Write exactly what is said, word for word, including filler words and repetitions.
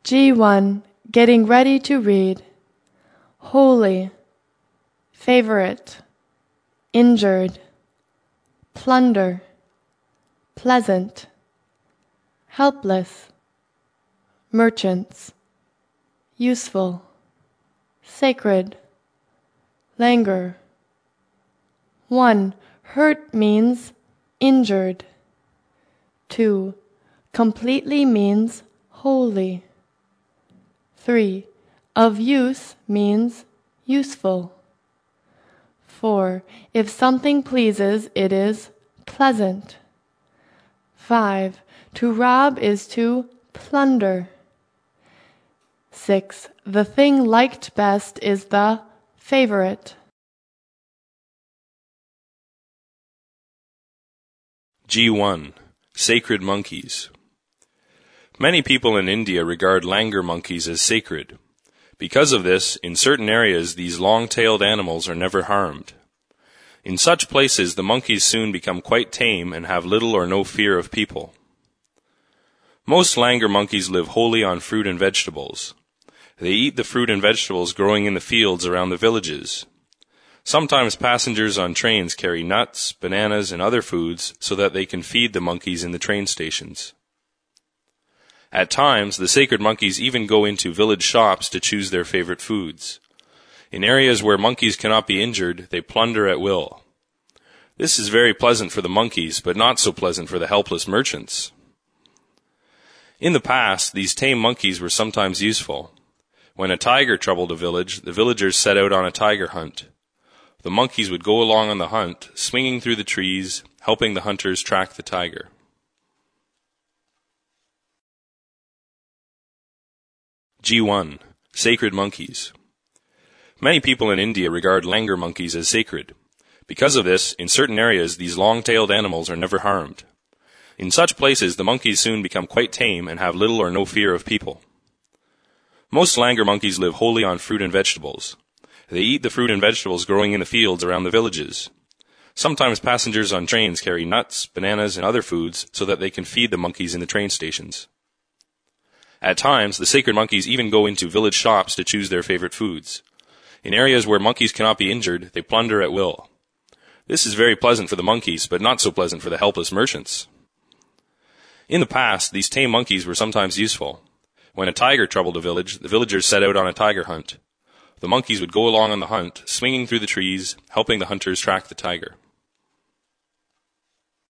G one. Getting ready to read. Holy, favorite, injured, plunder, pleasant, helpless, merchants, useful, sacred, languor. One. Hurt means injured. Two. Completely means wholly. Three. Of use means useful. Four. If something pleases, it is pleasant. Five. To rob is to plunder. Six. The thing liked best is the favorite. G one. Sacred monkeys. Many people in India regard langur monkeys as sacred. Because of this, in certain areas, these long-tailed animals are never harmed. In such places, the monkeys soon become quite tame and have little or no fear of people. Most langur monkeys live wholly on fruit and vegetables. They eat the fruit and vegetables growing in the fields around the villages. Sometimes passengers on trains carry nuts, bananas, and other foods so that they can feed the monkeys in the train stations. At times, the sacred monkeys even go into village shops to choose their favorite foods. In areas where monkeys cannot be injured, they plunder at will. This is very pleasant for the monkeys, but not so pleasant for the helpless merchants. In the past, these tame monkeys were sometimes useful. When a tiger troubled a village, the villagers set out on a tiger hunt. The monkeys would go along on the hunt, swinging through the trees, helping the hunters track the tiger. G one. Sacred monkeys. Many people in India regard langur monkeys as sacred. Because of this, in certain areas, these long-tailed animals are never harmed. In such places, the monkeys soon become quite tame and have little or no fear of people. Most langur monkeys live wholly on fruit and vegetables. They eat the fruit and vegetables growing in the fields around the villages. Sometimes passengers on trains carry nuts, bananas, and other foods so that they can feed the monkeys in the train stations. At times, the sacred monkeys even go into village shops to choose their favorite foods. In areas where monkeys cannot be injured, they plunder at will. This is very pleasant for the monkeys, but not so pleasant for the helpless merchants. In the past, these tame monkeys were sometimes useful. When a tiger troubled a village, the villagers set out on a tiger hunt. The monkeys would go along on the hunt, swinging through the trees, helping the hunters track the tiger.